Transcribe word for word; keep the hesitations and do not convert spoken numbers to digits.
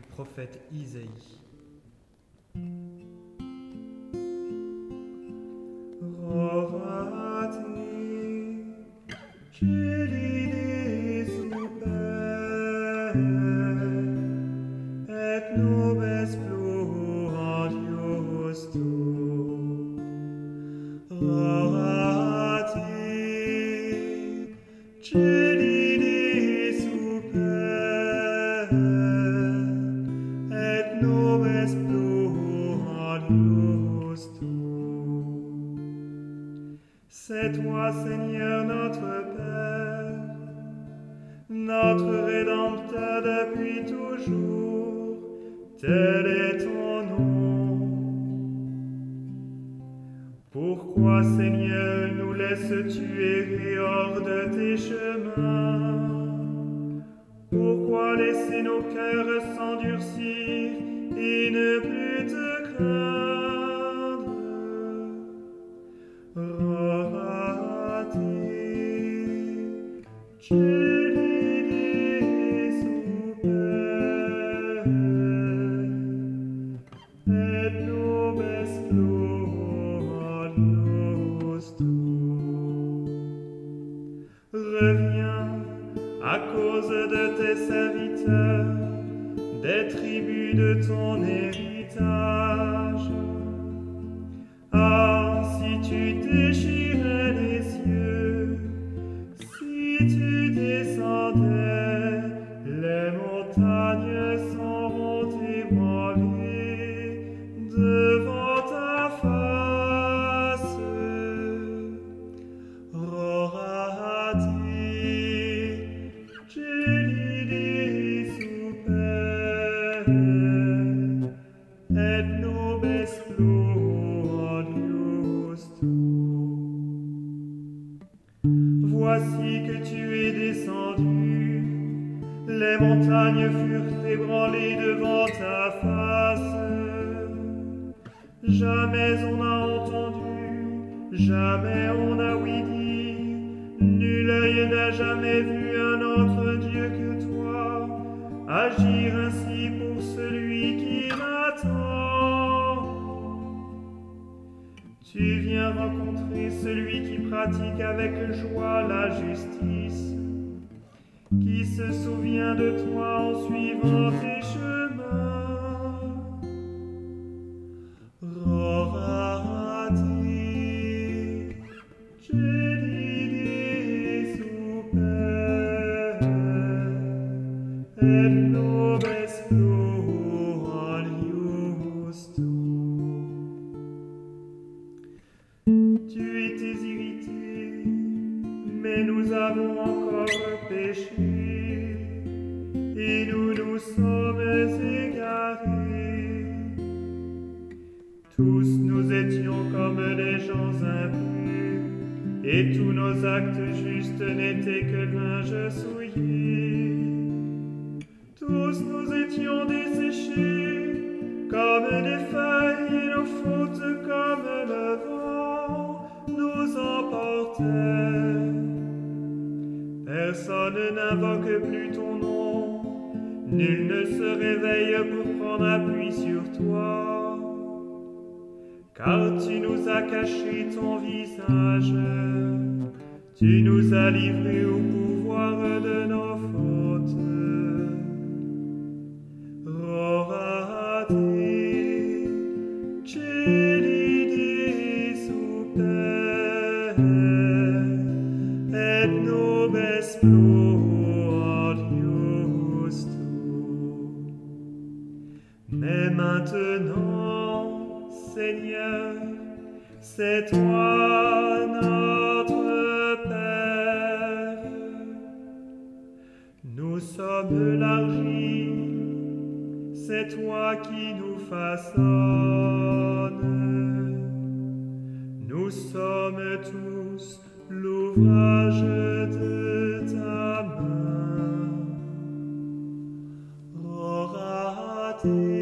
prophète Isaïe. Rorate, celide super, et nubes plurios tu. Rorate, celide super, et nubes plurios tu. C'est toi, Seigneur, notre Père, notre Rédempteur depuis toujours, tel est ton nom. Pourquoi, Seigneur, nous laisses-tu errer hors de tes chemins? Pourquoi laisser nos cœurs s'endurcir et ne plus te craindre? Rorate, celide super, et nubes plurios tu. Reviens à cause de tes serviteurs, des tribus de ton héritage. Ah, si tu déchirais les cieux, si tu descendais, les montagnes seront ébranlées devant ta face. Rorate, celide super, et nubes plurios tu. Voici que tu es descendu, les montagnes furent ébranlées devant ta face. Jamais on n'a entendu, jamais on n'a ouï dire, nul œil n'a jamais vu un autre Dieu que toi, agir ainsi pour celui qui m'attend. Tu viens rencontrer celui qui pratique avec joie la justice, qui se souvient de toi en suivant tes chemins. Rorate, celide super, et nubes plurios tu. Tu étais irrité, mais nous avons encore péché, et nous nous sommes égarés. Tous nous étions comme des gens impurs, et tous nos actes justes n'étaient que linge souillé. Tous nous étions desséchés comme des feuilles, et nos fautes comme le vent nous emportaient. Personne n'invoque plus ton nom, nul ne se réveille pour prendre appui sur toi, car tu nous as caché ton visage, tu nous as livrés au pouvoir de nos fautes. Rorate, celide super, et nubes plurios tu. Mais maintenant, Seigneur, c'est toi notre Père. Nous sommes l'argile, c'est toi qui nous façonnes. Nous sommes tous l'ouvrage de ta main. Rorate,